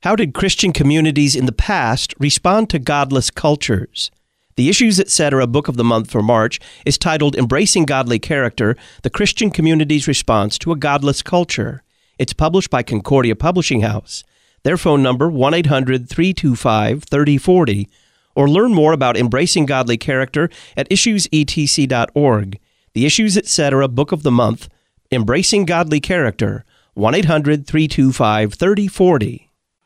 How did Christian communities in the past respond to godless cultures? The Issues Etc. Book of the Month for March is titled Embracing Godly Character, The Christian Community's Response to a Godless Culture. It's published by Concordia Publishing House. Their phone number, 1-800-325-3040, or learn more about embracing godly character at issuesetc.org. The Issues Etc. Book of the Month, Embracing Godly Character, 1-800-325-3040.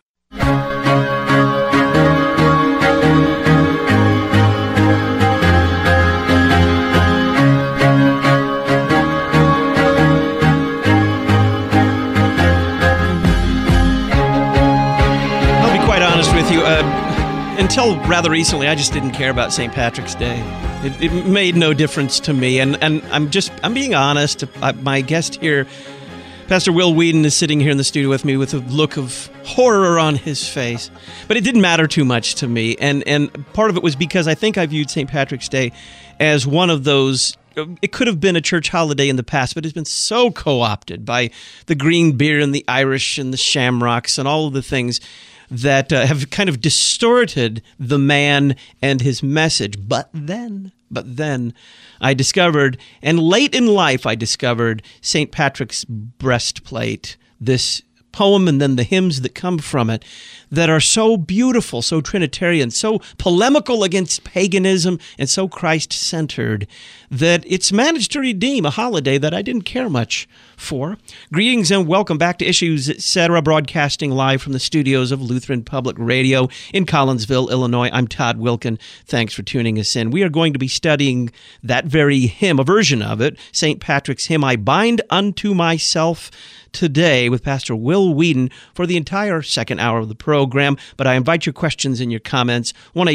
Until rather recently, I just didn't care about St. Patrick's Day. It made no difference to me, and I'm being honest. My guest here, Pastor Will Weedon, is sitting here in the studio with me with a look of horror on his face. But it didn't matter too much to me, and part of it was because I think I viewed St. Patrick's Day as one of those. It could have been a church holiday in the past, but it's been so co-opted by the green beer and the Irish and the shamrocks and all of the things that have kind of distorted the man and his message. But then I discovered, and late in life I discovered, St. Patrick's Breastplate, this poem and then the hymns that come from it that are so beautiful, so Trinitarian, so polemical against paganism, and so Christ-centered that it's managed to redeem a holiday that I didn't care much for. Greetings and welcome back to Issues Etc., broadcasting live from the studios of Lutheran Public Radio in Collinsville, Illinois. I'm Todd Wilkin. Thanks for tuning us in. We are going to be studying that very hymn, a version of it, St. Patrick's hymn, I Bind Unto Myself, today with Pastor Will Weedon for the entire second hour of the program. But I invite your questions and your comments,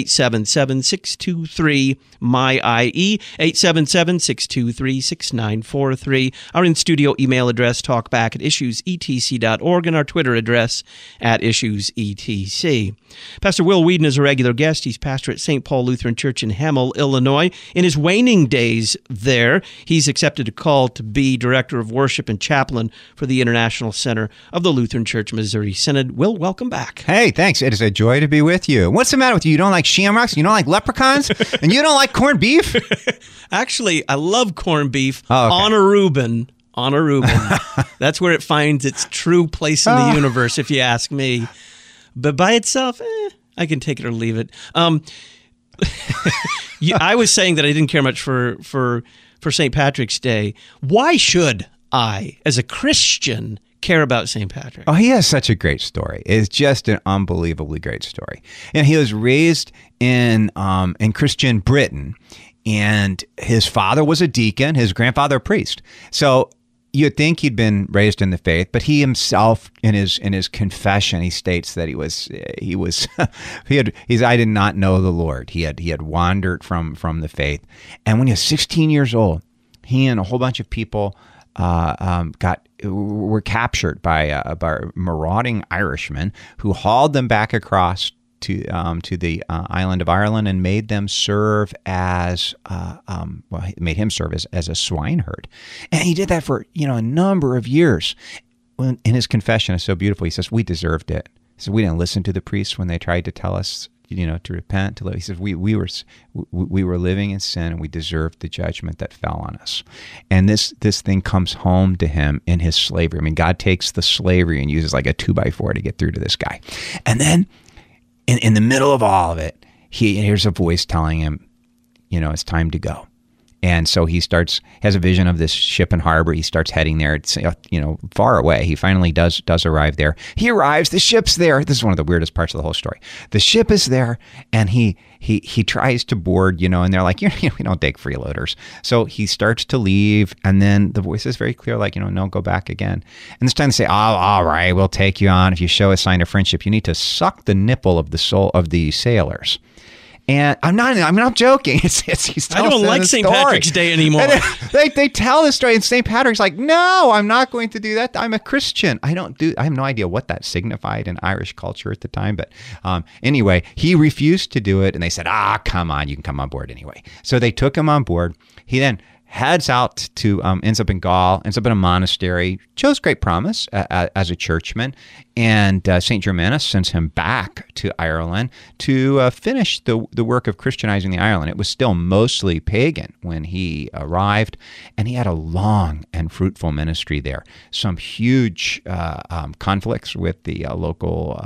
1-877-623-MY-IE, 877-623-6943. Our in-studio email address, talkback@issuesetc.org, and our Twitter address @issuesetc. Pastor Will Weedon is a regular guest. He's pastor at St. Paul Lutheran Church in Hemel, Illinois. In his waning days there, he's accepted a call to be director of worship and chaplain for the International Center of the Lutheran Church Missouri Synod. Will, welcome back. Hey, thanks. It is a joy to be with you. What's the matter with you? You don't like shamrocks? You don't like leprechauns? And you don't like corned beef? Actually, I love corned beef on a Reuben. On a Reuben. That's where it finds its true place in the universe, if you ask me. But by itself, I can take it or leave it. I was saying that I didn't care much for St. Patrick's Day. Why should I, as a Christian, care about St. Patrick? Oh, he has such a great story. It's just an unbelievably great story. And he was raised in Christian Britain, and his father was a deacon, his grandfather a priest. So you'd think he'd been raised in the faith, but he himself, in his confession, he states that I did not know the Lord. He had wandered from the faith, and when he was 16 years old, he and a whole bunch of people were captured by marauding Irishmen who hauled them back across to the island of Ireland and made them serve as made him serve as a swineherd, and he did that for a number of years. In his confession, it's so beautiful. He says we deserved it. He said we didn't listen to the priests when they tried to tell us to repent. He says we were living in sin and we deserved the judgment that fell on us. And this thing comes home to him in his slavery. I mean, God takes the slavery and uses like a 2x4 to get through to this guy. And then in the middle of all of it, he hears a voice telling him, it's time to go. And so he has a vision of this ship in harbor. He starts heading there. It's, far away. He finally does arrive there. He arrives. The ship's there. This is one of the weirdest parts of the whole story. The ship is there, and he tries to board, and they're like, we don't take freeloaders. So he starts to leave, and then the voice is very clear, like, no, go back again. And this time they say, all right, we'll take you on. If you show a sign of friendship, you need to suck the nipple of the soul of the sailors. And I'm not joking. He's I don't like St. Patrick's Day anymore. They tell the story, and St. Patrick's like, no, I'm not going to do that. I'm a Christian. I have no idea what that signified in Irish culture at the time. But anyway, he refused to do it, and they said, come on, you can come on board anyway. So they took him on board. He then heads out to, ends up in Gaul, ends up in a monastery, shows great promise as a churchman, And St. Germanus sends him back to Ireland to finish the work of Christianizing the island. It was still mostly pagan when he arrived, and he had a long and fruitful ministry there. Some huge conflicts with the local,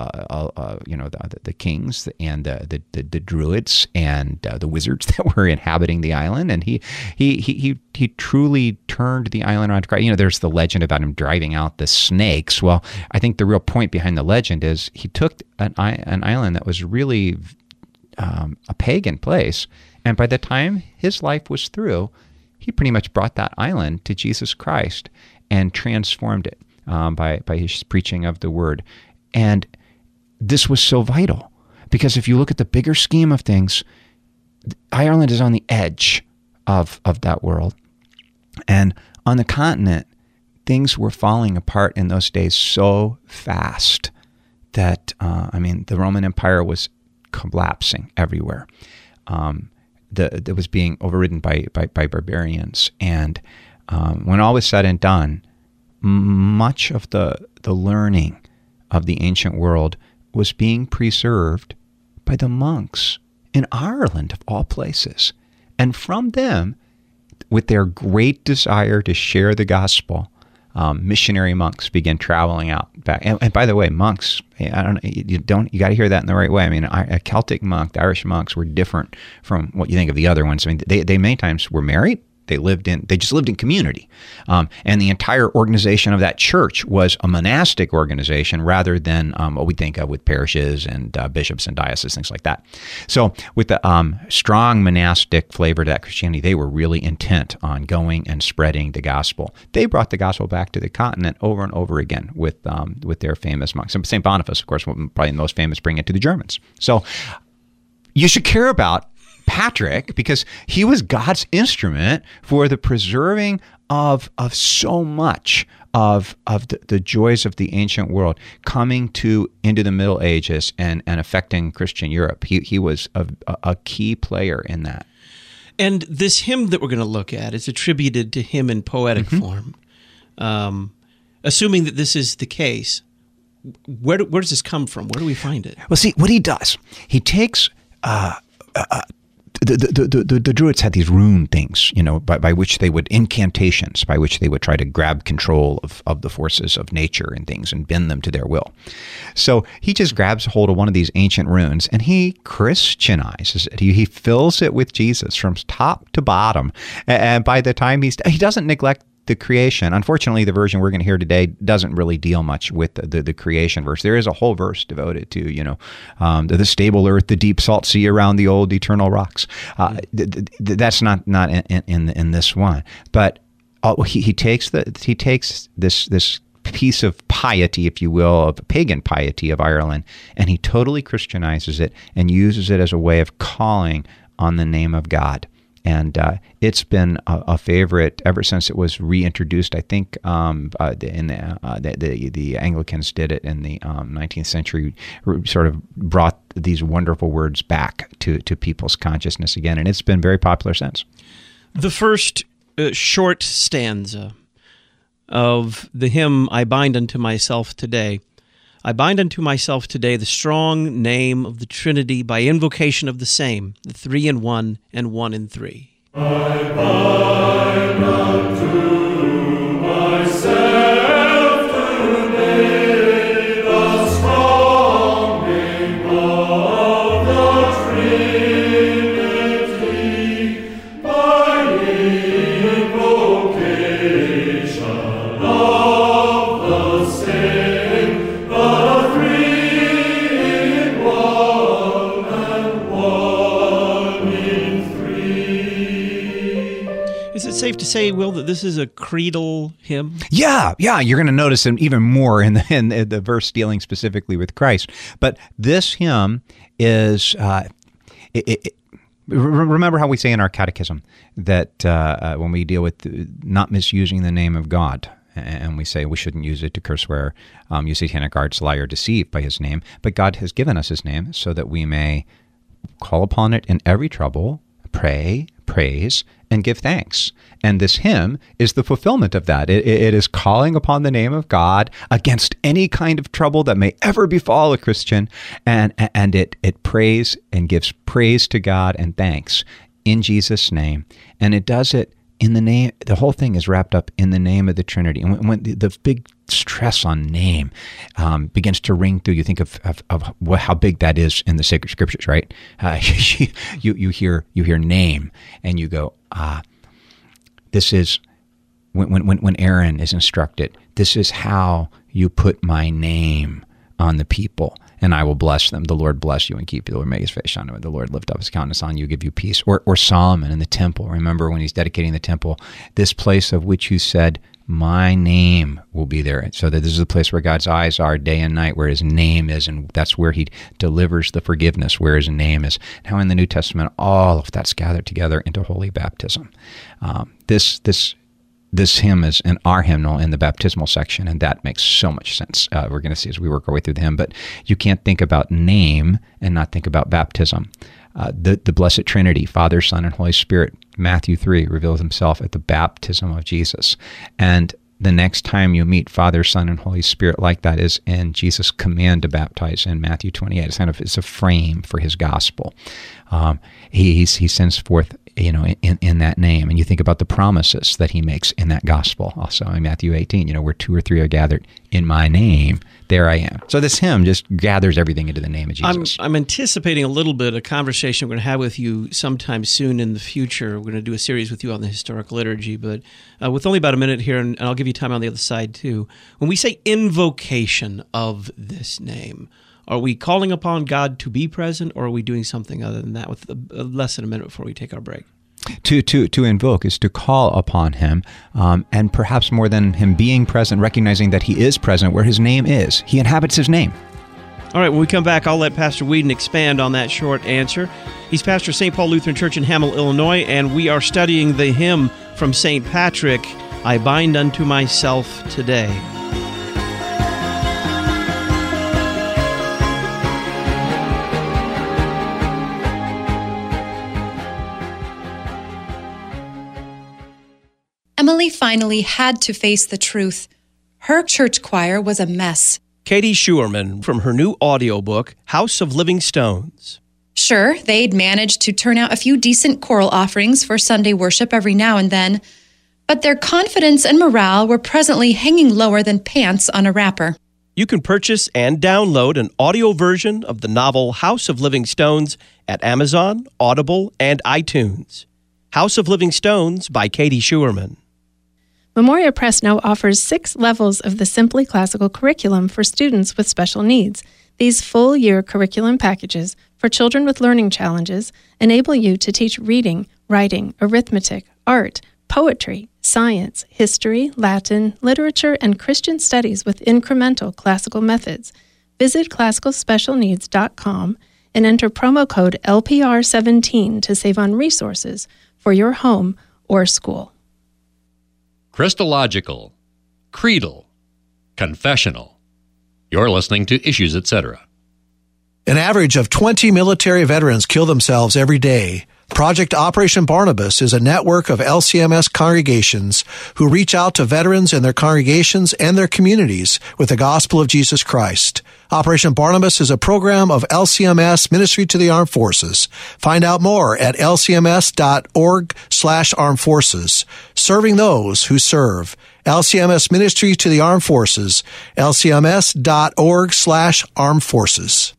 the kings and the druids and the wizards that were inhabiting the island. And he truly turned the island around to Christ. There's the legend about him driving out the snakes. Well, I think the real point behind the legend is he took an island that was really a pagan place, and by the time his life was through, he pretty much brought that island to Jesus Christ and transformed it by his preaching of the word. And this was so vital, because if you look at the bigger scheme of things, Ireland is on the edge of that world. And on the continent, things were falling apart in those days so fast that, the Roman Empire was collapsing everywhere. It was being overridden by barbarians. And when all was said and done, much of the learning of the ancient world was being preserved by the monks in Ireland, of all places. And from them, with their great desire to share the gospel, missionary monks began traveling out back. And by the way, monks, you got to hear that in the right way. A Celtic monk, the Irish monks were different from what you think of the other ones. They many times were married. They just lived in community. And the entire organization of that church was a monastic organization rather than what we think of with parishes and bishops and dioceses, things like that. So with the strong monastic flavor to that Christianity, they were really intent on going and spreading the gospel. They brought the gospel back to the continent over and over again with their famous monks. St. Boniface, of course, probably the most famous, bring it to the Germans. So you should care about Patrick, because he was God's instrument for the preserving of so much of the joys of the ancient world coming into the Middle Ages and affecting Christian Europe. He was a key player in that. And this hymn that we're going to look at is attributed to him in poetic form. Assuming that this is the case, where does this come from? Where do we find it? Well, see, what he does, he takes... The Druids had these rune things, by which they would, incantations, by which they would try to grab control of the forces of nature and things and bend them to their will. So he just grabs hold of one of these ancient runes and he Christianizes it. He fills it with Jesus from top to bottom. And by the time he doesn't neglect the creation. Unfortunately, the version we're going to hear today doesn't really deal much with the creation verse. There is a whole verse devoted to, the stable earth, the deep salt sea around the old eternal rocks. That's not in this one. But he takes this piece of piety, if you will, of pagan piety of Ireland, and he totally Christianizes it and uses it as a way of calling on the name of God. And it's been a favorite ever since it was reintroduced. I think the Anglicans did it in the 19th century, sort of brought these wonderful words back to people's consciousness again, and it's been very popular since. The first short stanza of the hymn, I Bind Unto Myself Today. I bind unto myself today the strong name of the Trinity by invocation of the same, the three in one and one in three. I bind unto myself today the strong name of the Trinity by invocation of the same. Is it safe to say, Will, that this is a creedal hymn? Yeah. You're going to notice him even more in the verse dealing specifically with Christ. But this hymn is, remember how we say in our catechism that when we deal with not misusing the name of God, and we say we shouldn't use it to curse, swear, use satanic arts, lie, or deceive by his name, but God has given us his name so that we may call upon it in every trouble, pray, praise, and give thanks. And this hymn is the fulfillment of that. It is calling upon the name of God against any kind of trouble that may ever befall a Christian, and it prays and gives praise to God and thanks in Jesus' name. And it does it in the name. The whole thing is wrapped up in the name of the Trinity. And when the big stress on name begins to ring through, you think of how big that is in the sacred scriptures, right? You hear name, and you go, this is when Aaron is instructed, this is how you put my name on the people, and I will bless them. The Lord bless you and keep you. The Lord make his face shine on you. The Lord lift up his countenance on you, give you peace. Or Solomon in the temple. Remember when he's dedicating the temple, this place of which you said, my name will be there. So that this is the place where God's eyes are day and night, where his name is, and that's where he delivers the forgiveness, where his name is. Now in the New Testament, all of that's gathered together into holy baptism. This hymn is in our hymnal in the baptismal section, and that makes so much sense. We're going to see as we work our way through the hymn, but you can't think about name and not think about baptism. The Blessed Trinity, Father, Son, and Holy Spirit, Matthew 3, reveals himself at the baptism of Jesus. And the next time you meet Father, Son, and Holy Spirit like that is in Jesus' command to baptize in Matthew 28. It's a frame for his gospel. He sends forth, in that name. And you think about the promises that he makes in that gospel. Also in Matthew 18, where 2 or 3 are gathered in my name, there I am. So this hymn just gathers everything into the name of Jesus. I'm anticipating a little bit a conversation we're going to have with you sometime soon in the future. We're going to do a series with you on the historic liturgy, but with only about a minute here, and I'll give you time on the other side too. When we say invocation of this name, are we calling upon God to be present, or are we doing something other than that? With less than a minute before we take our break. To invoke is to call upon him, and perhaps more than him being present, recognizing that he is present where his name is. He inhabits his name. All right, when we come back, I'll let Pastor Whedon expand on that short answer. He's pastor of St. Paul Lutheran Church in Hamel, Illinois, and we are studying the hymn from St. Patrick, I Bind Unto Myself Today. Emily finally had to face the truth. Her church choir was a mess. Katie Schuerman from her new audiobook, House of Living Stones. Sure, they'd managed to turn out a few decent choral offerings for Sunday worship every now and then, but their confidence and morale were presently hanging lower than pants on a wrapper. You can purchase and download an audio version of the novel House of Living Stones at Amazon, Audible, and iTunes. House of Living Stones by Katie Schuerman. Memoria Press now offers 6 levels of the Simply Classical curriculum for students with special needs. These full-year curriculum packages for children with learning challenges enable you to teach reading, writing, arithmetic, art, poetry, science, history, Latin, literature, and Christian studies with incremental classical methods. Visit classicalspecialneeds.com and enter promo code LPR17 to save on resources for your home or school. Christological, creedal, confessional. You're listening to Issues, Etc. An average of 20 military veterans kill themselves every day. Project Operation Barnabas is a network of LCMS congregations who reach out to veterans and their congregations and their communities with the gospel of Jesus Christ. Operation Barnabas is a program of LCMS Ministry to the Armed Forces. Find out more at lcms.org/armed forces. Serving those who serve. LCMS Ministry to the Armed Forces. lcms.org/armed forces.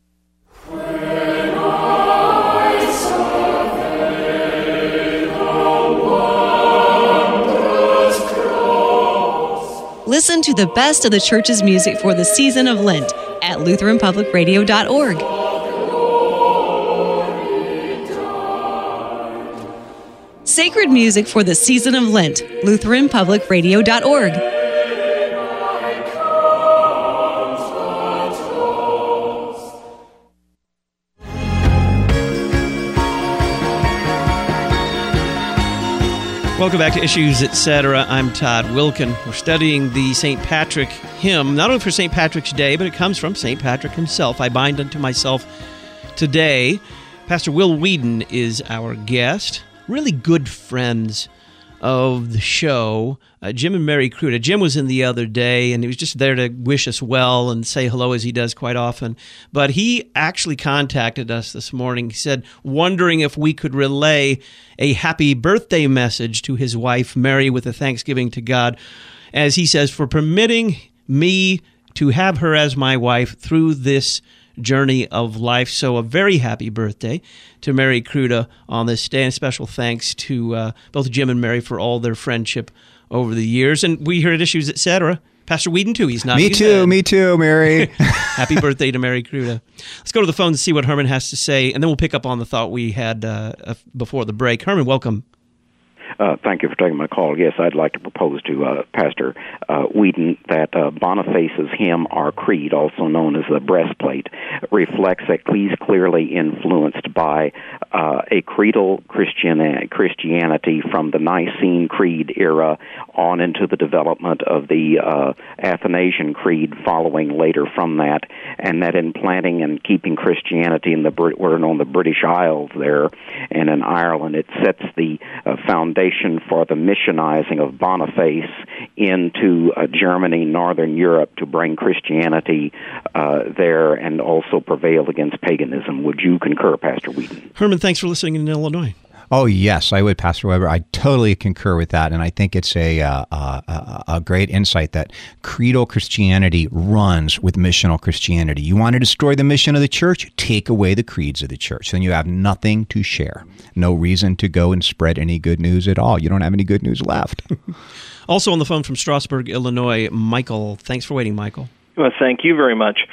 Listen to the best of the church's music for the season of Lent at LutheranPublicRadio.org. Sacred music for the season of Lent, LutheranPublicRadio.org. Welcome back to Issues, Etc. I'm Todd Wilkin. We're studying the St. Patrick hymn, not only for St. Patrick's Day, but it comes from St. Patrick himself. I bind unto myself today. Pastor Will Whedon is our guest. Really good friends. of the show, Jim and Mary Kruta. Jim was in the other day, and he was just there to wish us well and say hello, as he does quite often. But he actually contacted us this morning. He said, wondering if we could relay a happy birthday message to his wife, Mary, with a thanksgiving to God, as he says, for permitting me to have her as my wife through this journey of life. So a very happy birthday to Mary Kruta on this day, and special thanks to both Jim and Mary for all their friendship over the years. And we here at Issues, Etc., Pastor Whedon, too. He's not. Me too, Mary. Happy birthday to Mary Kruta. Let's go to the phone and see what Herman has to say, and then we'll pick up on the thought we had before the break. Herman, welcome. Thank you for taking my call. Yes, I'd like to propose to Pastor Whedon that Boniface's hymn, Our Creed, also known as the breastplate, reflects that he's clearly influenced by a creedal Christianity from the Nicene Creed era on into the development of the Athanasian Creed following later from that, and that in planting and keeping Christianity in the British Isles there and in Ireland, it sets the foundation for the missionizing of Boniface into Germany, Northern Europe, to bring Christianity there and also prevail against paganism. Would you concur, Pastor Whedon? Herman, thanks for listening in Illinois. Oh, yes, I would, Pastor Weber. I totally concur with that, and I think it's a great insight that creedal Christianity runs with missional Christianity. You want to destroy the mission of the church? Take away the creeds of the church. Then you have nothing to share. No reason to go and spread any good news at all. You don't have any good news left. Also on the phone from Strasburg, Illinois, Michael. Thanks for waiting, Michael. Well, thank you very much.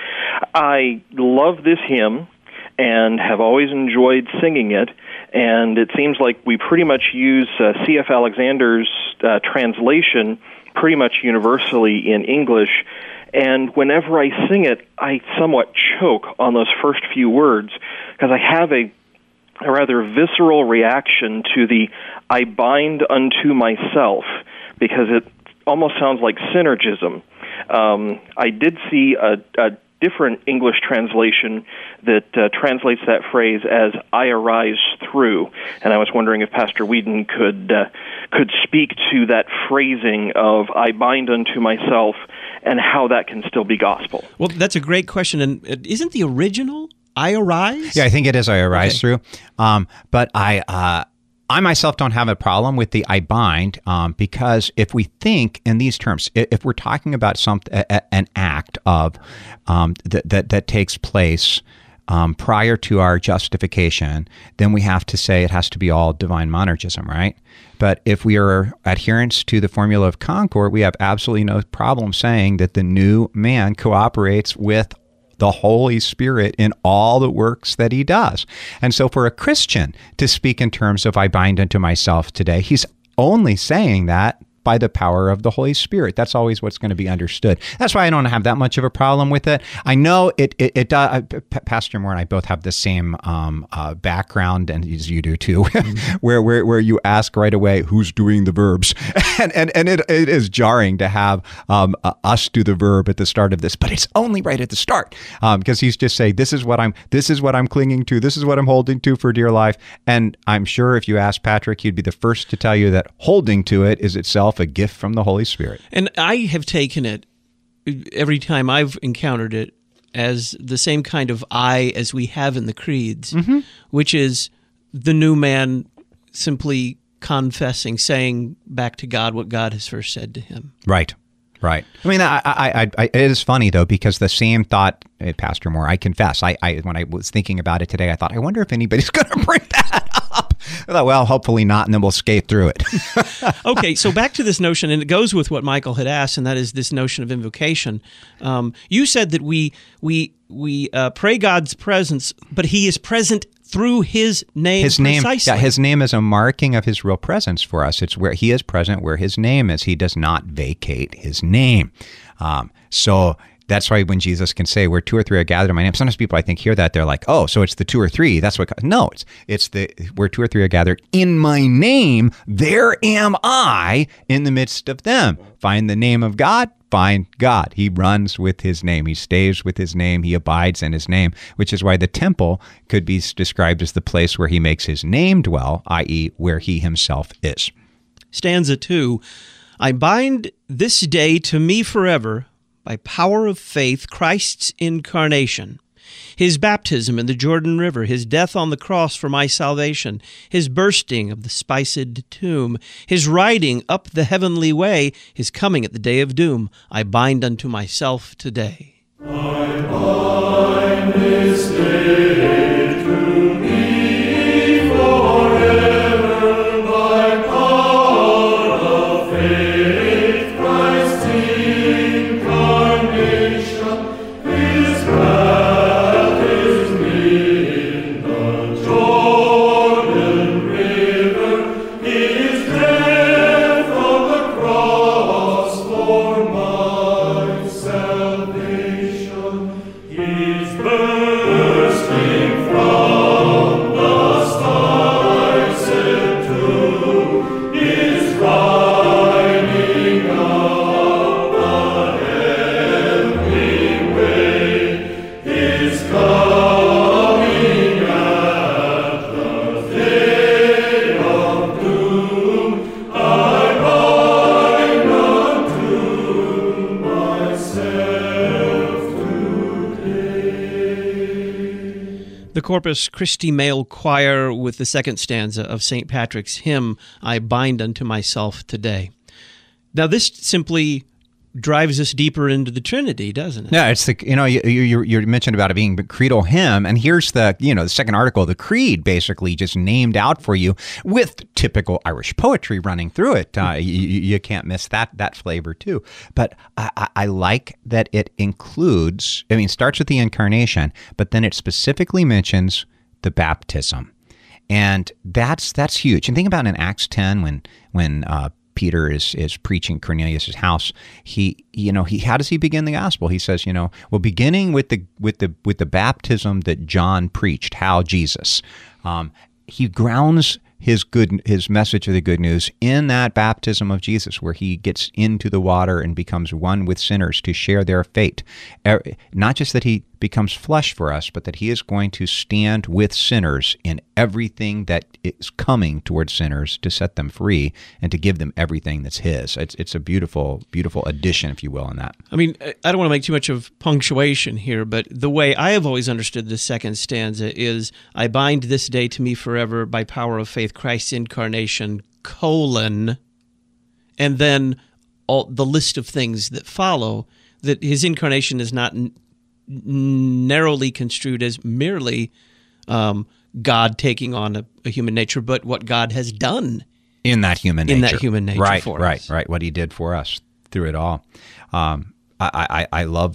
I love this hymn and have always enjoyed singing it. And it seems like we pretty much use C.F. Alexander's translation pretty much universally in English. And whenever I sing it, I somewhat choke on those first few words because I have a rather visceral reaction to the I bind unto myself, because it almost sounds like synergism. I did see a different English translation that translates that phrase as I arise through, and I was wondering if Pastor Whedon could speak to that phrasing of I bind unto myself and how that can still be gospel. Well, that's a great question, and isn't the original I arise? Yeah, I think it is I arise through, but I myself don't have a problem with the I bind because if we think in these terms, if we're talking about an act of that takes place prior to our justification, then we have to say it has to be all divine monergism, right? But if we are adherents to the formula of Concord, we have absolutely no problem saying that the new man cooperates with the Holy Spirit in all the works that he does. And so for a Christian to speak in terms of I bind unto myself today, he's only saying that by the power of the Holy Spirit. That's always what's going to be understood. That's why I don't have that much of a problem with it. I know it does. Pastor Moore and I both have the same background, and as you do too, where you ask right away, who's doing the verbs? And it is jarring to have us do the verb at the start of this, but it's only right at the start because he's just saying, this is what I'm clinging to. This is what I'm holding to for dear life. And I'm sure if you ask Patrick, he'd be the first to tell you that holding to it is itself a gift from the Holy Spirit. And I have taken it every time I've encountered it as the same kind of I as we have in the creeds, which is the new man simply confessing, saying back to God what God has first said to him. Right. I mean, it is funny though, because the same thought, Pastor Moore, I confess, I when I was thinking about it today, I thought, I wonder if anybody's going to bring that up. I thought, well, hopefully not, and then we'll skate through it. Okay, so back to this notion, and it goes with what Michael had asked, and that is this notion of invocation. You said that we pray God's presence, but He is present through His name. His name, precisely. yeah, His name is a marking of His real presence for us. It's where He is present, where His name is. He does not vacate His name. So that's why when Jesus can say, where two or three are gathered in my name, sometimes people, I think, hear that, they're like, oh, so it's the two or three. That's what, no, it's the, where two or three are gathered in my name, there am I in the midst of them. Find the name of God, find God. He runs with His name. He stays with His name. He abides in His name, which is why the temple could be described as the place where He makes His name dwell, i.e., where He Himself is. stanza 2. I bind this day to me forever by power of faith, Christ's incarnation, his baptism in the Jordan River, his death on the cross for my salvation, his bursting of the spiced tomb, his riding up the heavenly way, his coming at the day of doom, I bind unto myself today. I bind this day to me forever by power of faith, Christ's incarnation, his baptism in the Jordan River, his death on the cross for my salvation, his bursting from the spiced tomb, his riding up the heavenly way, his coming at the day of doom, I bind unto myself today. The Corpus Christi Male Choir with the second stanza of St. Patrick's hymn, I bind unto myself today. Now this simply drives us deeper into the Trinity, doesn't it? Yeah, it's the you mentioned about it being a creedal hymn, and here's the the second article, the creed, basically just named out for you with typical Irish poetry running through it. You can't miss that flavor too. But I like that it includes. I mean, starts with the incarnation, but then it specifically mentions the baptism, and that's huge. And think about in Acts 10 when Peter is preaching Cornelius' house. He how does he begin the gospel? He says, well, beginning with the baptism that John preached, how Jesus. He grounds his message of the good news in that baptism of Jesus, where he gets into the water and becomes one with sinners to share their fate. Not just that he becomes flesh for us, but that he is going to stand with sinners in everything that is coming towards sinners to set them free and to give them everything that's his. It's a beautiful, beautiful addition, if you will, in that. I mean, I don't want to make too much of punctuation here, but the way I have always understood the second stanza is, I bind this day to me forever by power of faith, Christ's incarnation, and then all the list of things that follow, that his incarnation is not narrowly construed as merely God taking on a human nature, but what God has done in that human nature. Right, for us. Right. What he did for us through it all. I love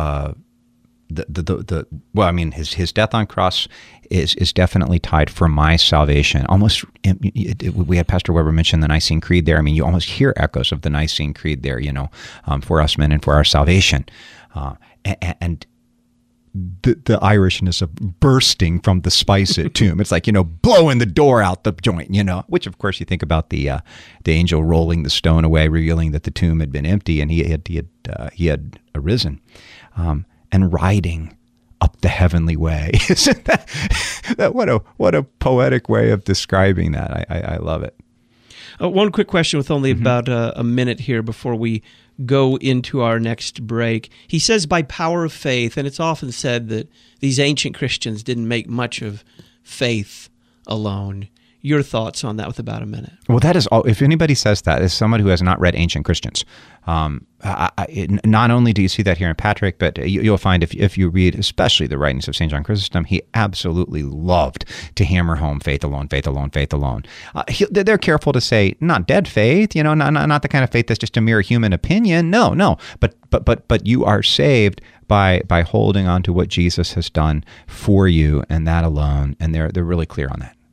his death on cross is definitely tied for my salvation. Almost, we had Pastor Weber mention the Nicene Creed there. I mean, you almost hear echoes of the Nicene Creed there, for us men and for our salvation. And the Irishness of bursting from the spiced tomb. It's like, blowing the door out the joint, which of course you think about the angel rolling the stone away, revealing that the tomb had been empty and he had arisen, and riding up the heavenly way. Isn't that what a poetic way of describing that? I love it. One quick question with only about a minute here before we go into our next break. He says by power of faith, and it's often said that these ancient Christians didn't make much of faith alone. Your thoughts on that with about a minute? Well, that is all. If anybody says that, is someone who has not read ancient Christians. Not only do you see that here in Patrick, but you'll find if you read especially the writings of St. John Chrysostom, he absolutely loved to hammer home faith alone, faith alone, faith alone. They're careful to say not dead faith, not the kind of faith that's just a mere human opinion. No, but you are saved by holding on to what Jesus has done for you and that alone, and they're really clear on that.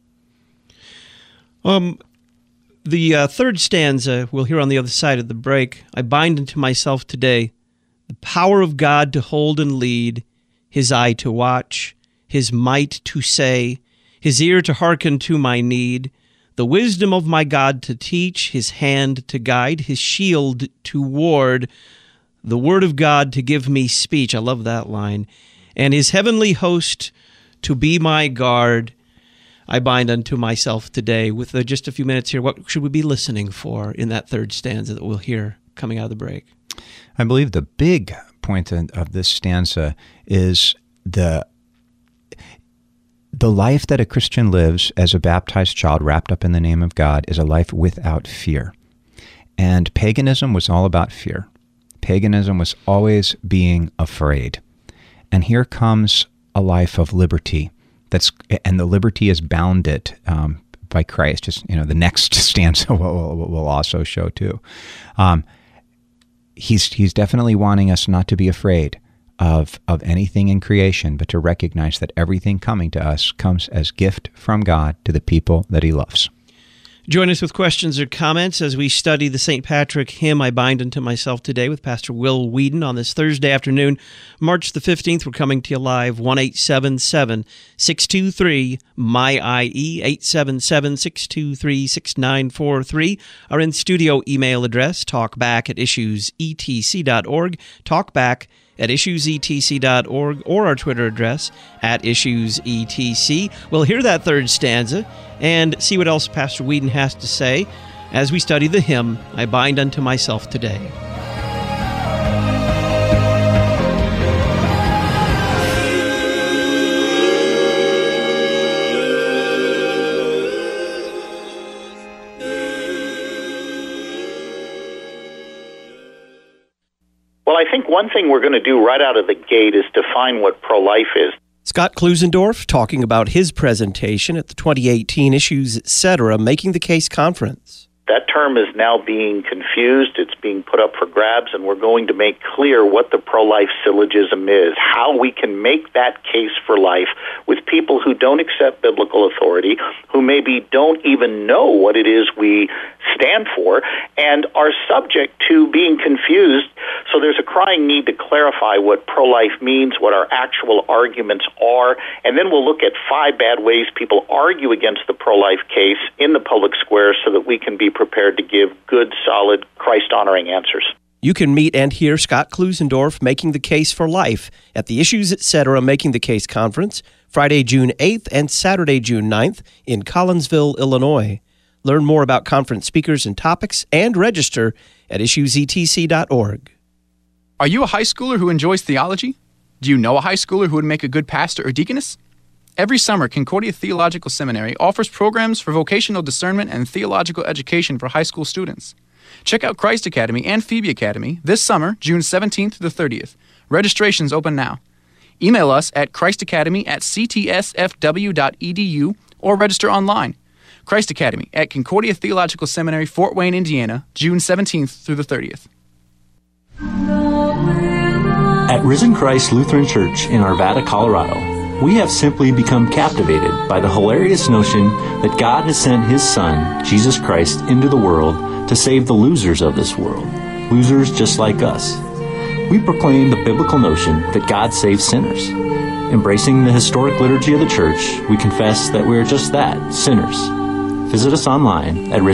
The third stanza we'll hear on the other side of the break. I bind unto myself today the power of God to hold and lead, his eye to watch, his might to say, his ear to hearken to my need, the wisdom of my God to teach, his hand to guide, his shield to ward, the word of God to give me speech. I love that line. And his heavenly host to be my guard. I bind unto myself today. With just a few minutes here, what should we be listening for in that third stanza that we'll hear coming out of the break? I believe the big point of this stanza is the life that a Christian lives as a baptized child wrapped up in the name of God is a life without fear. And paganism was all about fear. Paganism was always being afraid. And here comes a life of liberty. And the liberty is bounded by Christ. Just, the next stanza will also show too. He's definitely wanting us not to be afraid of anything in creation, but to recognize that everything coming to us comes as gift from God to the people that he loves. Join us with questions or comments as we study the St. Patrick hymn, I Bind Unto Myself Today, with Pastor Will Wheaton on this Thursday afternoon, March the 15th. We're coming to you live, 1-877-623-MY-IE, 877-623-6943. Our in-studio email address, talkback@issuesetc.org, talkback@issuesetc.org, or our Twitter address @issuesetc. We'll hear that third stanza and see what else Pastor Wheaton has to say as we study the hymn, I Bind Unto Myself Today. Well, I think one thing we're going to do right out of the gate is define what pro-life is. Scott Klusendorf talking about his presentation at the 2018 Issues Etc. Making the Case Conference. That term is now being confused. It's being put up for grabs, and we're going to make clear what the pro-life syllogism is, how we can make that case for life with people who don't accept biblical authority, who maybe don't even know what it is we stand for, and are subject to being confused. So there's a crying need to clarify what pro-life means, what our actual arguments are, and then we'll look at 5 bad ways people argue against the pro-life case in the public square so that we can be prepared to give good, solid, Christ-honoring answers. You can meet and hear Scott Klusendorf making the case for life at the Issues Etc. Making the Case Conference, Friday, June 8th and Saturday, June 9th in Collinsville, Illinois. Learn more about conference speakers and topics and register at issuesetc.org. Are you a high schooler who enjoys theology? Do you know a high schooler who would make a good pastor or deaconess? Every summer, Concordia Theological Seminary offers programs for vocational discernment and theological education for high school students. Check out Christ Academy and Phoebe Academy this summer, June 17th to the 30th. Registration's open now. Email us at christacademy@ctsfw.edu or register online. Christ Academy at Concordia Theological Seminary, Fort Wayne, Indiana, June 17th through the 30th. At Risen Christ Lutheran Church in Arvada, Colorado, we have simply become captivated by the hilarious notion that God has sent His Son, Jesus Christ, into the world to save the losers of this world, losers just like us. We proclaim the biblical notion that God saves sinners. Embracing the historic liturgy of the Church, we confess that we are just that, sinners. Visit us online at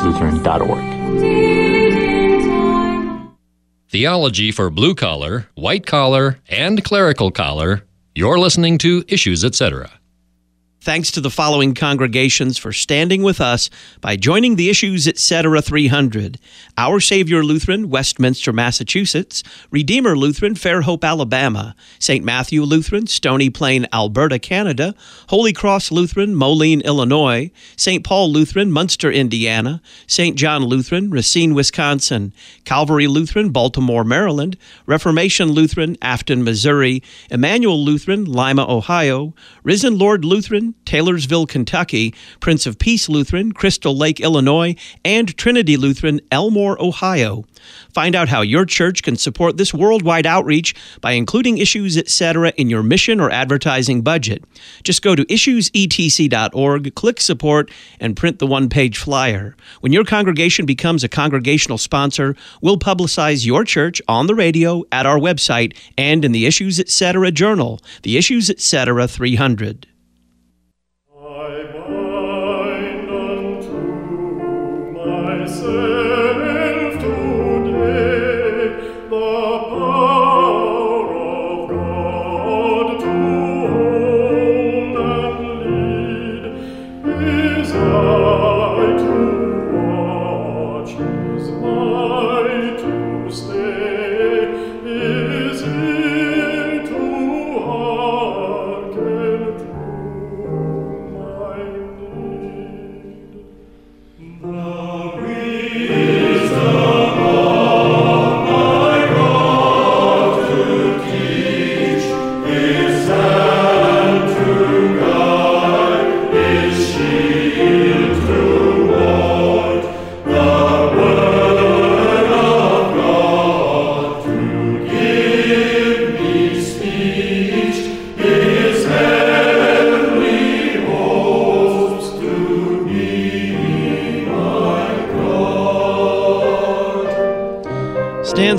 risenchristlutheran.org. Theology for blue collar, white collar, and clerical collar. You're listening to Issues Etc. Thanks to the following congregations for standing with us by joining the Issues Etc. 300. Our Savior Lutheran, Westminster, Massachusetts. Redeemer Lutheran, Fairhope, Alabama. St. Matthew Lutheran, Stony Plain, Alberta, Canada. Holy Cross Lutheran, Moline, Illinois. St. Paul Lutheran, Munster, Indiana. St. John Lutheran, Racine, Wisconsin. Calvary Lutheran, Baltimore, Maryland. Reformation Lutheran, Afton, Missouri. Emmanuel Lutheran, Lima, Ohio. Risen Lord Lutheran, Taylorsville, Kentucky, Prince of Peace Lutheran, Crystal Lake, Illinois, and Trinity Lutheran, Elmore, Ohio. Find out how your church can support this worldwide outreach by including Issues Etc. in your mission or advertising budget. Just go to issuesetc.org, click support, and print the one-page flyer. When your congregation becomes a congregational sponsor, we'll publicize your church on the radio, at our website, and in the Issues Etc. journal, the Issues Etc. 300.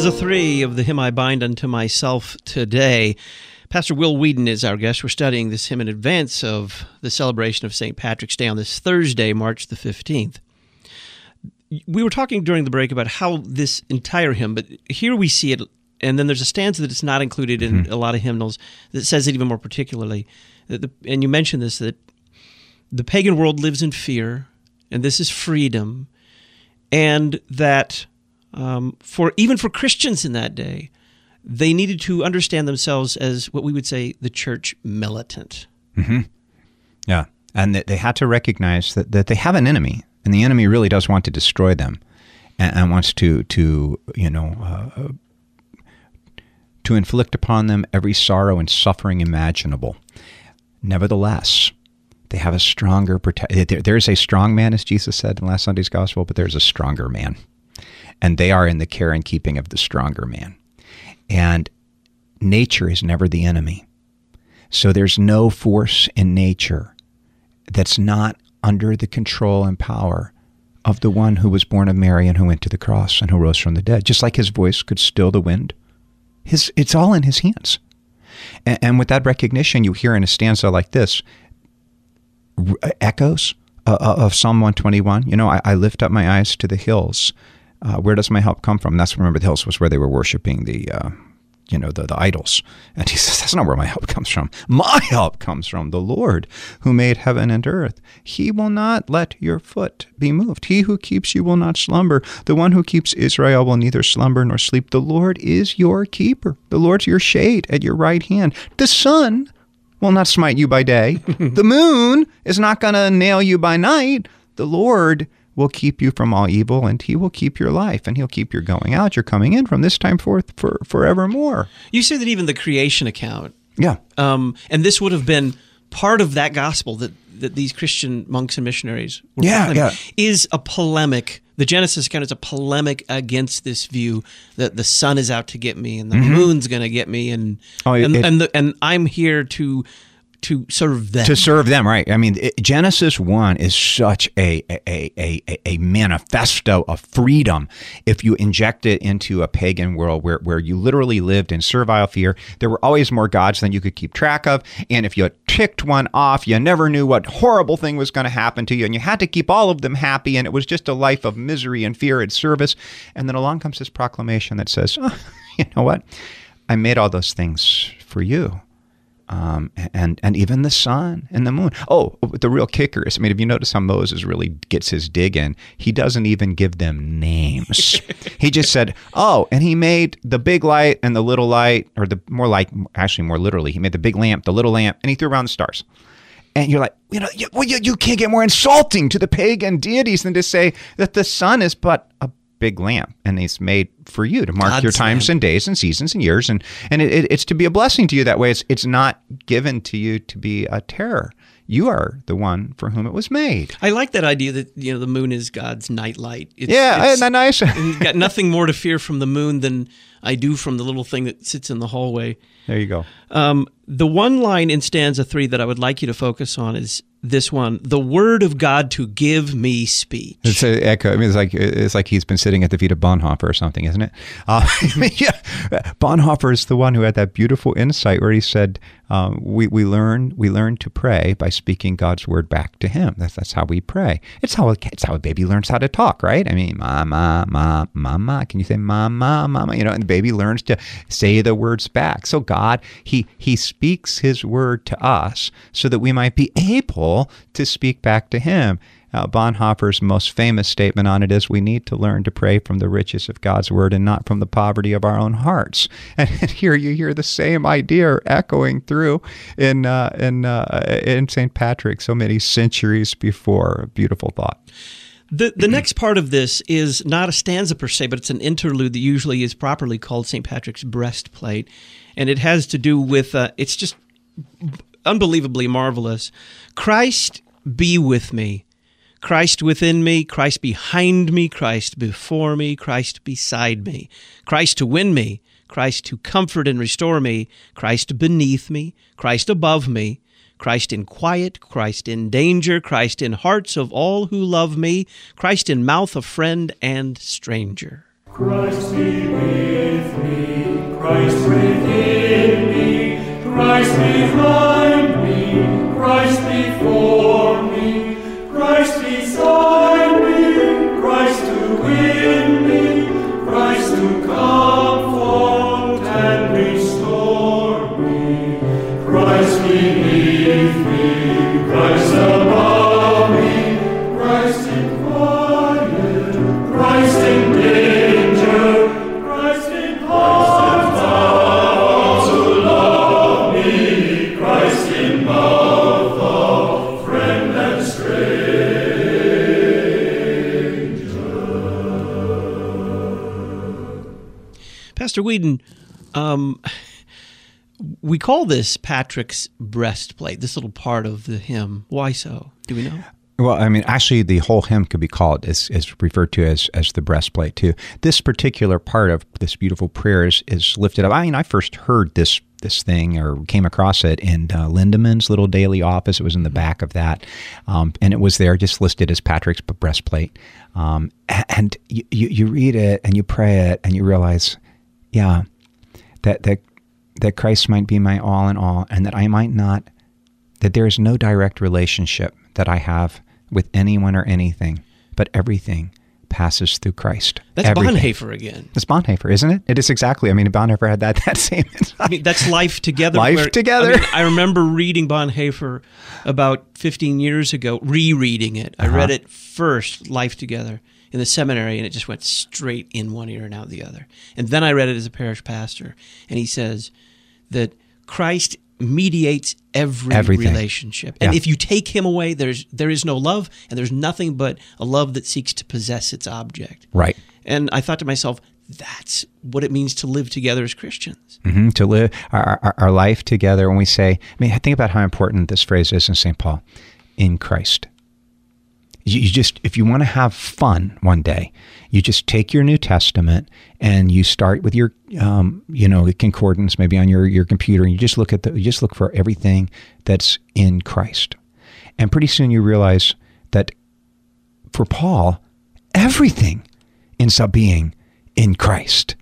Stanza 3 of the hymn I Bind Unto Myself Today. Pastor Will Wheaton is our guest. We're studying this hymn in advance of the celebration of St. Patrick's Day on this Thursday, March the 15th. We were talking during the break about how this entire hymn, but here we see it, and then there's a stanza that is not included in a lot of hymnals that says it even more particularly. And you mentioned this, that the pagan world lives in fear, and this is freedom, and that even for Christians in that day, they needed to understand themselves as what we would say the church militant. Mm-hmm. Yeah, and they had to recognize that they have an enemy, and the enemy really does want to destroy them, and wants to inflict upon them every sorrow and suffering imaginable. Nevertheless, they have a stronger there's a strong man, as Jesus said in last Sunday's gospel, but there's a stronger man. And they are in the care and keeping of the stronger man. And nature is never the enemy. So there's no force in nature that's not under the control and power of the one who was born of Mary and who went to the cross and who rose from the dead. Just like his voice could still the wind, it's all in his hands. And with that recognition, you hear in a stanza like this, echoes of Psalm 121. I lift up my eyes to the hills. Where does my help come from? And that's, remember, the hills was where they were worshiping the idols. And he says, that's not where my help comes from. My help comes from the Lord who made heaven and earth. He will not let your foot be moved. He who keeps you will not slumber. The one who keeps Israel will neither slumber nor sleep. The Lord is your keeper. The Lord's your shade at your right hand. The sun will not smite you by day. The moon is not going to nail you by night. The Lord will keep you from all evil, and he will keep your life, and he'll keep your going out, your coming in from this time forth for forevermore. You say that even the creation account, yeah, and this would have been part of that gospel that these Christian monks and missionaries were proclaiming, is a polemic. The Genesis account is a polemic against this view that the sun is out to get me and the moon's going to get me, and I'm here to serve them. To serve them, right. I mean, Genesis 1 is such a manifesto of freedom if you inject it into a pagan world where you literally lived in servile fear. There were always more gods than you could keep track of, and if you ticked one off, you never knew what horrible thing was going to happen to you, and you had to keep all of them happy, and it was just a life of misery and fear and service. And then along comes this proclamation that says, oh, you know what? I made all those things for you. And even the sun and the moon. Oh, the real kicker is, if you notice how Moses really gets his dig in, he doesn't even give them names. He just said, oh, and he made the big light and the little light, or more literally, he made the big lamp, the little lamp, and he threw around the stars. And you're like, you can't get more insulting to the pagan deities than to say that the sun is but a big lamp, and it's made for you to mark God's your times and days and seasons and years, and it's to be a blessing to you that way. It's not given to you to be a terror. You are the one for whom it was made. I like that idea that the moon is God's nightlight. Isn't that nice? You've got nothing more to fear from the moon than I do from the little thing that sits in the hallway. There you go. The one line in stanza 3 that I would like you to focus on is this one: the word of God to give me speech. It's an echo. It's like he's been sitting at the feet of Bonhoeffer or something, isn't it? Bonhoeffer is the one who had that beautiful insight where he said, we learn to pray by speaking God's word back to him. That's how we pray. It's how a baby learns how to talk, right? I mean, mama, mama. Can you say mama, mama? And the baby learns to say the words back. So God, he speaks his word to us so that we might be able to speak back to him. Bonhoeffer's most famous statement on it is, we need to learn to pray from the riches of God's word and not from the poverty of our own hearts. And here you hear the same idea echoing through in St. Patrick so many centuries before. Beautiful thought. The next part of this is not a stanza per se, but it's an interlude that usually is properly called St. Patrick's breastplate. And it has to do with, it's just unbelievably marvelous. Christ be with me. Christ within me, Christ behind me, Christ before me, Christ beside me. Christ to win me, Christ to comfort and restore me, Christ beneath me, Christ above me, Christ in quiet, Christ in danger, Christ in hearts of all who love me, Christ in mouth of friend and stranger. Christ be with me, Christ within me, Christ behind me, Christ before me, Christ beside me, Christ to win me, Christ to comfort and restore me, Christ beneath me, Christ above me, Christ in quiet, Christ in danger, Christ in heart to love me, Christ in mouth of friend and stranger. Pastor Whedon, we call this Patrick's breastplate, this little part of the hymn. Why so? Do we know? Well, I mean, actually, the whole hymn could be called, is referred to as the breastplate, too. This particular part of this beautiful prayer is lifted up. I mean, I first heard this thing or came across it in Lindemann's little daily office. It was in the back of that, and it was there just listed as Patrick's breastplate. And you read it and you pray it and you realize, yeah, that Christ might be my all in all, and that I might not, that there is no direct relationship that I have with anyone or anything, but everything passes through Christ. That's Everything. Bonhoeffer again. It's Bonhoeffer, isn't it? It is exactly. I mean, Bonhoeffer had that same. I mean, that's Life Together. Life Together. I remember reading Bonhoeffer about 15 years ago, rereading it. I read it first, Life Together, in the seminary, and it just went straight in one ear and out the other. And then I read it as a parish pastor, and he says that Christ mediates everything. Relationship. And if you take him away, there is no love, and there's nothing but a love that seeks to possess its object. Right. And I thought to myself, that's what it means to live together as Christians. Mm-hmm. To live our life together. When we say, I mean, think about how important this phrase is in St. Paul, in Christ. You just, if you want to have fun one day, you just take your New Testament and you start with your, concordance maybe on your computer, and you just look for everything that's in Christ, and pretty soon you realize that for Paul, everything ends up being in Christ.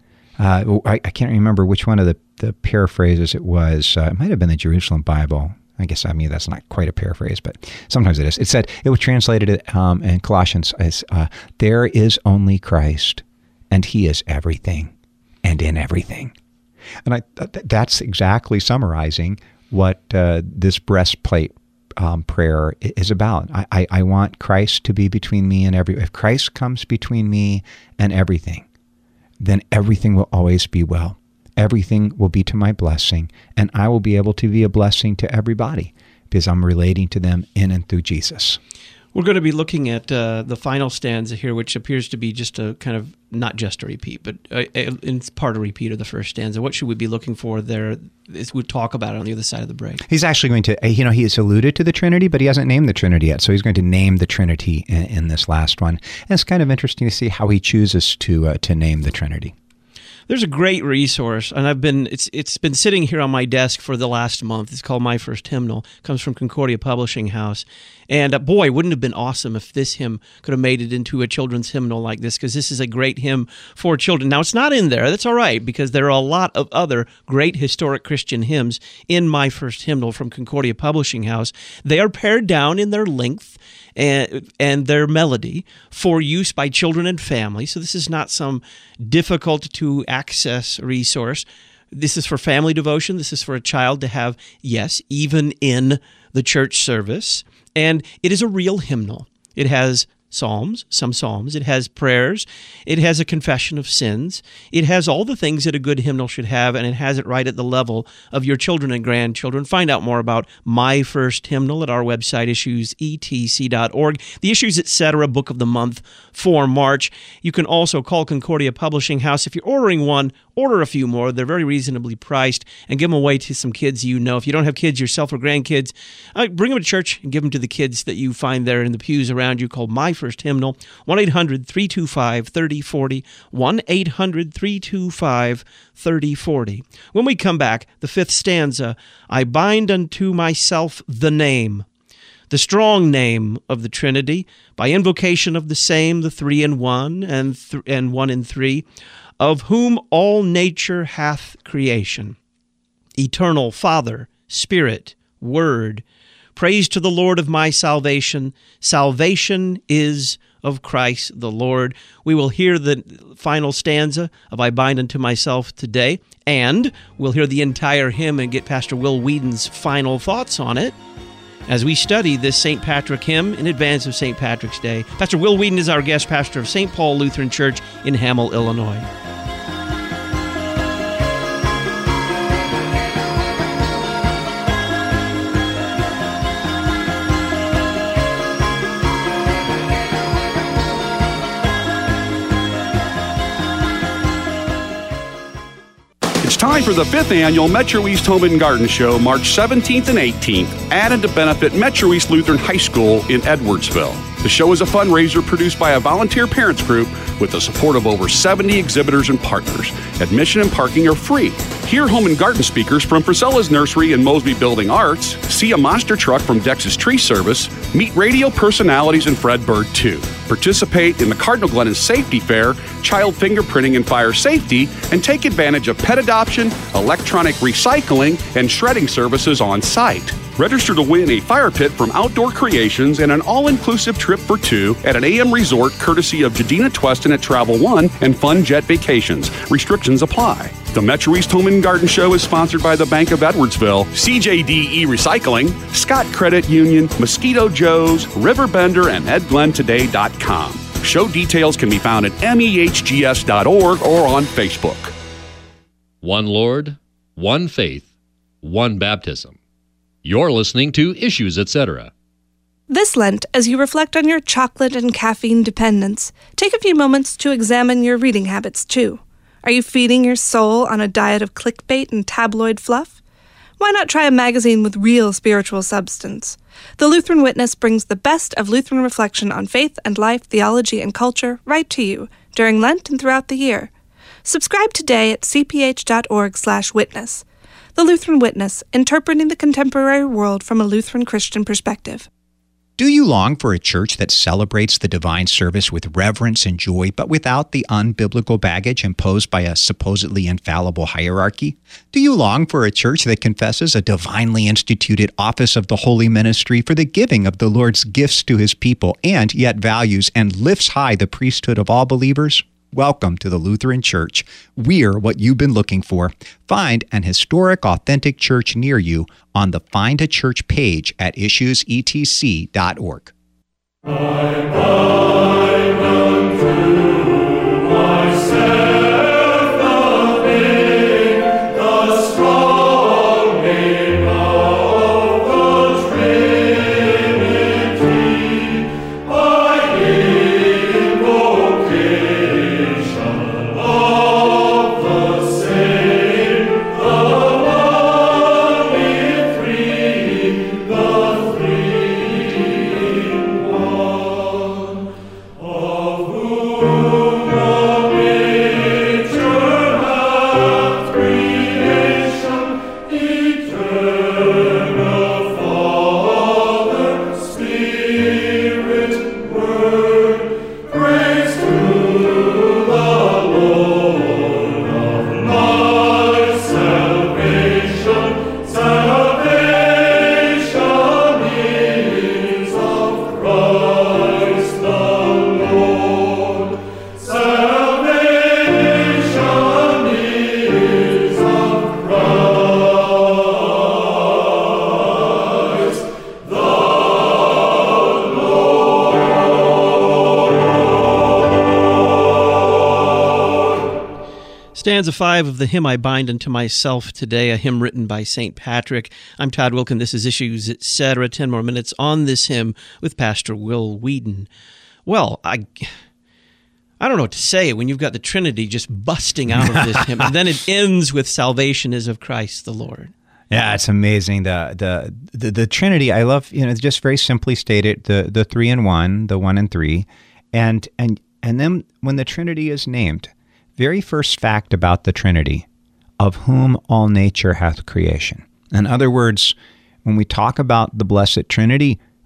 I can't remember which one of the paraphrases it was. It might have been the Jerusalem Bible. I guess, that's not quite a paraphrase, but sometimes it is. It said, it was translated in Colossians as, there is only Christ, and he is everything and in everything. And that's exactly summarizing what this breastplate prayer is about. I want Christ to be between me and everything. If Christ comes between me and everything, then everything will always be well. Everything will be to my blessing, and I will be able to be a blessing to everybody because I'm relating to them in and through Jesus. We're going to be looking at the final stanza here, which appears to be just a kind of, not just a repeat, but it's part of a repeat of the first stanza. What should we be looking for there as we talk about it on the other side of the break? He's actually going to, he has alluded to the Trinity, but he hasn't named the Trinity yet. So he's going to name the Trinity in this last one. And it's kind of interesting to see how he chooses to name the Trinity. There's a great resource, and it's been sitting here on my desk for the last month. It's called My First Hymnal. It comes from Concordia Publishing House. And boy, wouldn't it have been awesome if this hymn could have made it into a children's hymnal like this, because this is a great hymn for children. Now, it's not in there. That's all right, because there are a lot of other great historic Christian hymns in My First Hymnal from Concordia Publishing House. They are pared down in their length and their melody for use by children and families. So this is not some difficult to access resource. This is for family devotion. This is for a child to have, yes, even in the church service. And it is a real hymnal. It has psalms, some psalms. It has prayers. It has a confession of sins. It has all the things that a good hymnal should have, and it has it right at the level of your children and grandchildren. Find out more about My First Hymnal at our website, issuesetc.org. The Issues Etc. Book of the Month for March. You can also call Concordia Publishing House. If you're ordering one, order a few more. They're very reasonably priced, and give them away to some kids you know. If you don't have kids yourself or grandkids, bring them to church and give them to the kids that you find there in the pews around you. Call My First Hymnal, 1-800-325-3040, 1-800-325-3040. When we come back, the fifth stanza, I bind unto myself the name. the strong name of the Trinity, by invocation of the same, the three in one, and one in three, of whom all nature hath creation. Eternal Father, Spirit, Word, praise to the Lord of my salvation. Salvation is of Christ the Lord. We will hear the final stanza of I Bind Unto Myself today, and we'll hear the entire hymn and get Pastor Will Whedon's final thoughts on it as we study this St. Patrick hymn in advance of St. Patrick's Day. Pastor Will Whedon is our guest pastor of St. Paul Lutheran Church in Hamel, Illinois. Time for the 5th annual Metro East Home and Garden Show, March 17th and 18th, added to benefit Metro East Lutheran High School in Edwardsville. The show is a fundraiser produced by a volunteer parents group with the support of over 70 exhibitors and partners. Admission and parking are free. Hear home and garden speakers from Priscilla's Nursery and Mosby Building Arts, see a monster truck from Dex's Tree Service, meet radio personalities and Fred Bird too. Participate in the Cardinal Glennon Safety Fair, child fingerprinting and fire safety, and take advantage of pet adoption, electronic recycling, and shredding services on site. Register to win a fire pit from Outdoor Creations and an all-inclusive trip for two at an AM resort courtesy of Jadina Tweston at Travel One and Fun Jet Vacations. Restrictions apply. The Metro East Home and Garden Show is sponsored by the Bank of Edwardsville, CJDE Recycling, Scott Credit Union, Mosquito Joe's, Riverbender, and EdGlennToday.com. Show details can be found at mehgs.org or on Facebook. One Lord, one faith, one baptism. You're listening to Issues, Etc. This Lent, as you reflect on your chocolate and caffeine dependence, take a few moments to examine your reading habits, too. Are you feeding your soul on a diet of clickbait and tabloid fluff? Why not try a magazine with real spiritual substance? The Lutheran Witness brings the best of Lutheran reflection on faith and life, theology, and culture right to you during Lent and throughout the year. Subscribe today at cph.org/witness. The Lutheran Witness, interpreting the contemporary world from a Lutheran Christian perspective. Do you long for a church that celebrates the divine service with reverence and joy, but without the unbiblical baggage imposed by a supposedly infallible hierarchy? Do you long for a church that confesses a divinely instituted office of the holy ministry for the giving of the Lord's gifts to his people, and yet values and lifts high the priesthood of all believers? Welcome to the Lutheran Church. We're what you've been looking for. Find an historic, authentic church near you on the Find a Church page at issuesetc.org. Stanza 5 of the hymn I Bind Unto Myself today, a hymn written by St. Patrick. I'm Todd Wilkin. This is Issues, Etc. 10 more minutes on this hymn with Pastor Will Whedon. Well, I don't know what to say when you've got the Trinity just busting out of this hymn, and then it ends with salvation is of Christ the Lord. Yeah, it's amazing. The Trinity, I love, just very simply stated, the three in one, the one and three. And then when the Trinity is named, very first fact about the Trinity, of whom all nature hath creation. In other words, when we talk about the Blessed Trinity,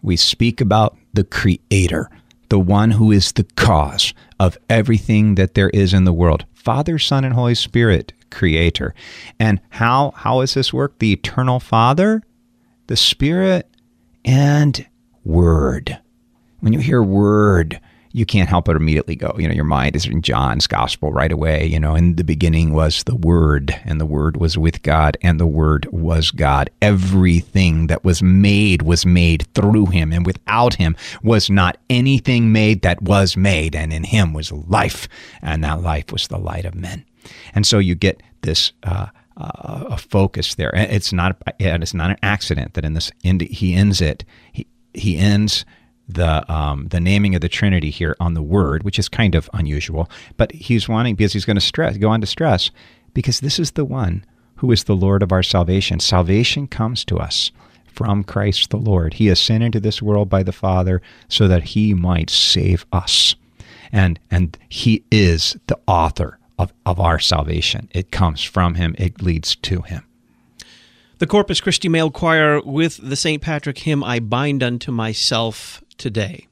We speak about the Creator, the one who is the cause of everything that there is in the world. Father, Son, and Holy Spirit, Creator. And how does this work? The Eternal Father, the Spirit, and Word. When you hear Word, you can't help but immediately go, your mind is in John's Gospel right away. In the beginning was the Word, and the Word was with God, and the Word was God. Everything that was made through him, and without him was not anything made that was made, and in him was life, and that life was the light of men. And so you get this a focus there. And it's not an accident that in this he ends it. He ends the naming of the Trinity here on the Word, which is kind of unusual, but he's wanting, because he's going to go on to stress, because this is the one who is the Lord of our salvation. Salvation comes to us from Christ the Lord. He is sent into this world by the Father so that he might save us. And he is the author of our salvation. It comes from him. It leads to him. The Corpus Christi Male Choir with the St. Patrick hymn, I Bind Unto Myself Today.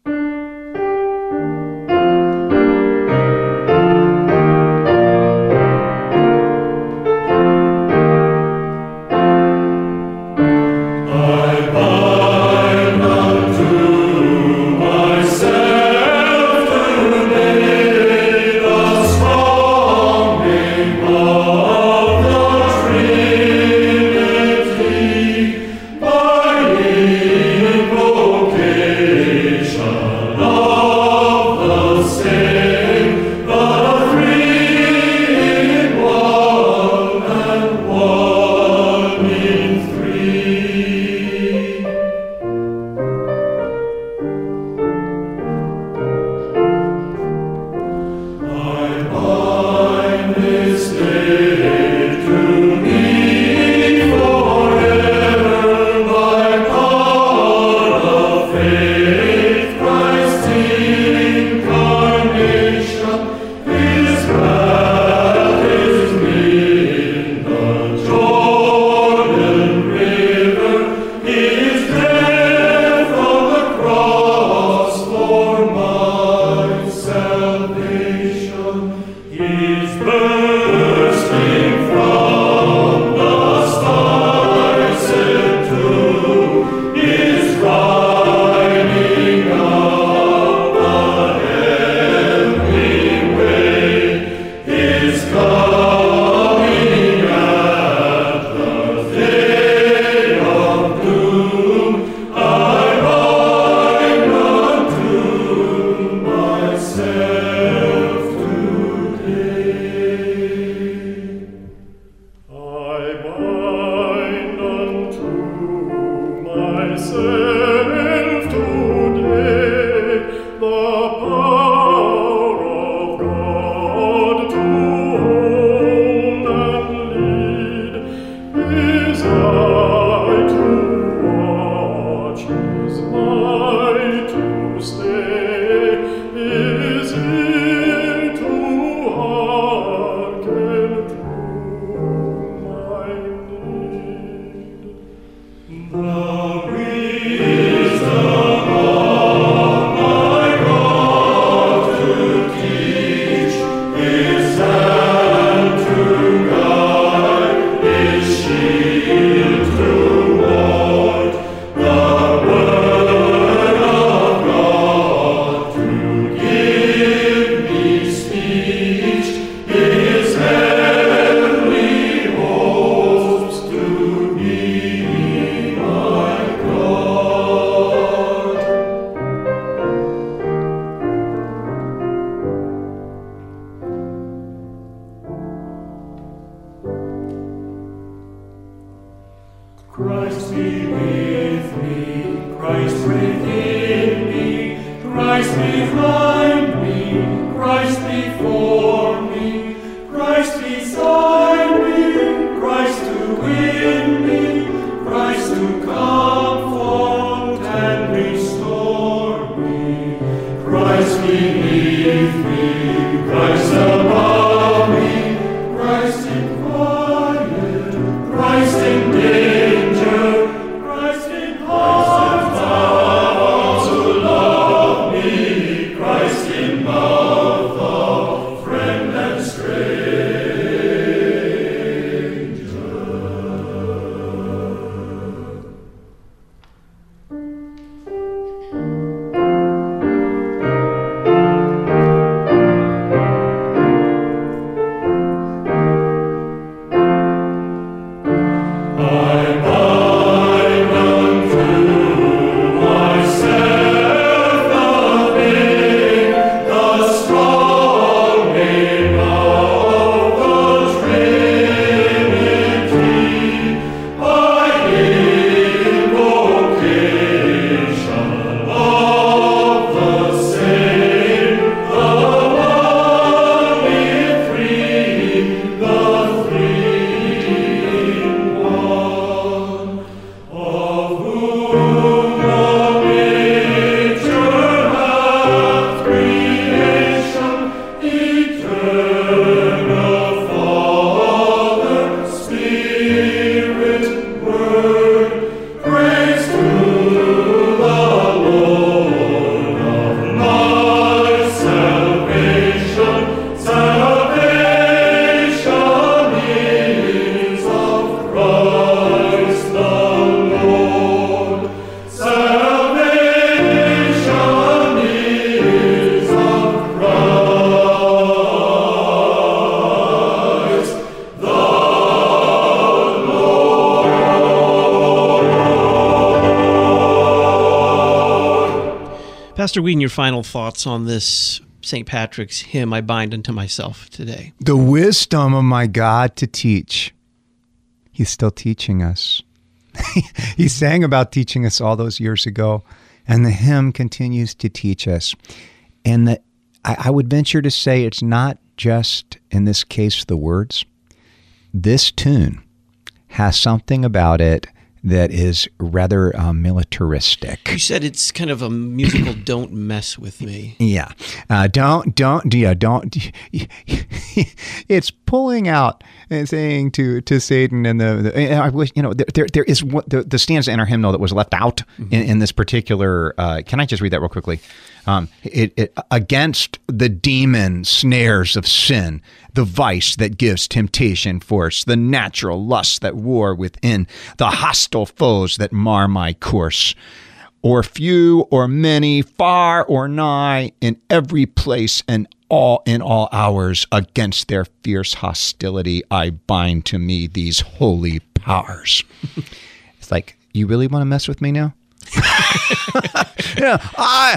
Christ be with me, Christ within me, Christ behind me, Christ before me, Christ beside me, Christ to win me, Christ to comfort and restore me, Christ beneath me, Christ above me, Christ in quiet, Christ in danger, Christ in heart. Pastor Whedon, your final thoughts on this St. Patrick's hymn, I Bind Unto Myself today. The wisdom of my God to teach. He's still teaching us. He sang about teaching us all those years ago, and the hymn continues to teach us. And I would venture to say it's not just, in this case, the words. This tune has something about it that is rather militaristic. You said it's kind of a musical "Don't Mess With Me." Yeah, don't. It's pulling out and saying to Satan, and I wish there is the stanza in our hymnal that was left out in this particular. Can I just read that real quickly? It against the demon snares of sin, the vice that gives temptation force, the natural lusts that war within, the hostile foes that mar my course. Or few or many, far or nigh, in every place and in all hours, against their fierce hostility, I bind to me these holy powers. It's like, you really want to mess with me now? Yeah,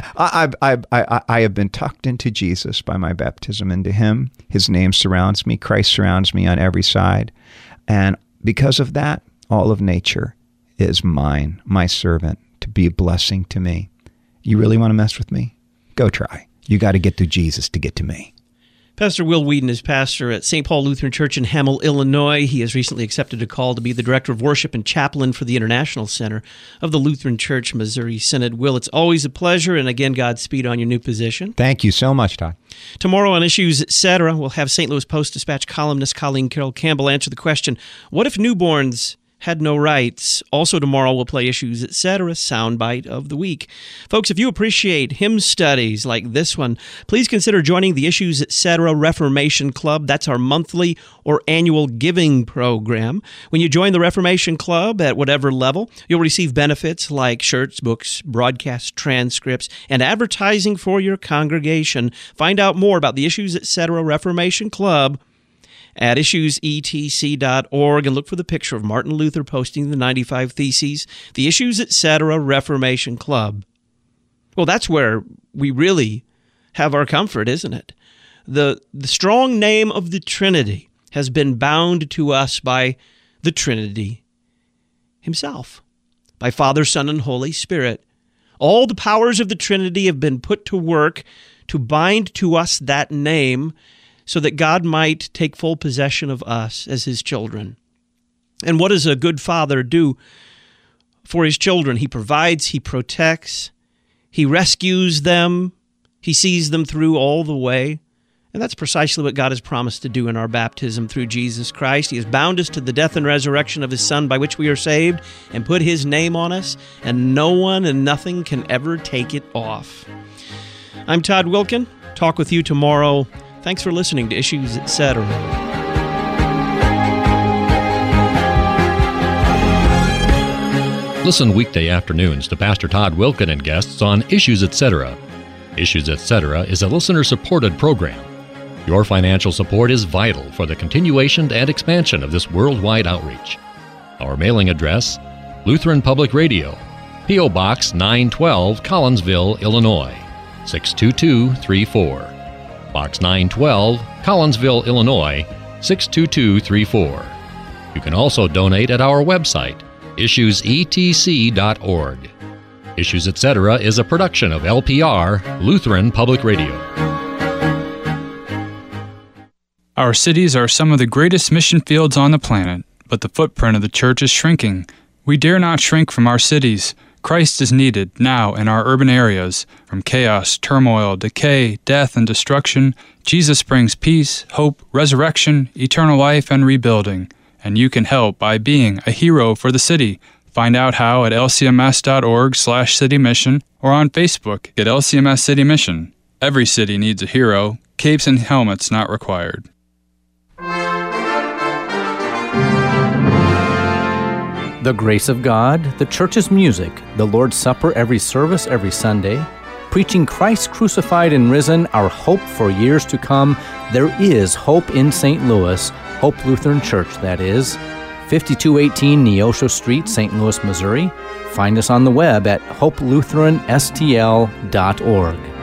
I have been tucked into Jesus by my baptism into him. His name surrounds me. Christ surrounds me on every side. And because of that, all of nature is mine, my servant, to be a blessing to me. You really want to mess with me? Go try. You got to get to Jesus to get to me. Pastor Will Whedon is pastor at St. Paul Lutheran Church in Hamel, Illinois. He has recently accepted a call to be the director of worship and chaplain for the International Center of the Lutheran Church Missouri Synod. Will, it's always a pleasure, and again, Godspeed on your new position. Thank you so much, Todd. Tomorrow on Issues, Etc., we'll have St. Louis Post-Dispatch columnist Colleen Carroll Campbell answer the question, what if newborns had no rights? Also tomorrow we'll play Issues, Etc., Soundbite of the Week. Folks, if you appreciate hymn studies like this one, please consider joining the Issues, Etc. Reformation Club. That's our monthly or annual giving program. When you join the Reformation Club at whatever level, you'll receive benefits like shirts, books, broadcast transcripts, and advertising for your congregation. Find out more about the Issues, Etc. Reformation Club at issuesetc.org, and look for the picture of Martin Luther posting the 95 Theses, the Issues, Etc. Reformation Club. Well, that's where we really have our comfort, isn't it? The strong name of the Trinity has been bound to us by the Trinity himself, by Father, Son, and Holy Spirit. All the powers of the Trinity have been put to work to bind to us that name, so that God might take full possession of us as his children. And what does a good father do for his children? He provides, he protects, he rescues them, he sees them through all the way. And that's precisely what God has promised to do in our baptism through Jesus Christ. He has bound us to the death and resurrection of his Son, by which we are saved, and put his name on us, and no one and nothing can ever take it off. I'm Todd Wilkin. Talk with you tomorrow. Thanks for listening to Issues, Etc. Listen weekday afternoons to Pastor Todd Wilkin and guests on Issues, Etc. Issues, Etc. is a listener-supported program. Your financial support is vital for the continuation and expansion of this worldwide outreach. Our mailing address, Lutheran Public Radio, P.O. Box 912, Collinsville, Illinois, 62234. Box 912, Collinsville, Illinois, 62234. You can also donate at our website, issuesetc.org. Issues, Etc. is a production of LPR, Lutheran Public Radio. Our cities are some of the greatest mission fields on the planet, but the footprint of the church is shrinking. We dare not shrink from our cities. Christ is needed now in our urban areas. From chaos, turmoil, decay, death, and destruction, Jesus brings peace, hope, resurrection, eternal life, and rebuilding. And you can help by being a hero for the city. Find out how at lcms.org/citymission or on Facebook at LCMS City Mission. Every city needs a hero. Capes and helmets not required. The grace of God, the church's music, the Lord's Supper every service every Sunday, preaching Christ crucified and risen, our hope for years to come. There is hope in St. Louis, Hope Lutheran Church, that is. 5218 Neosho Street, St. Louis, Missouri. Find us on the web at hopelutheranstl.org.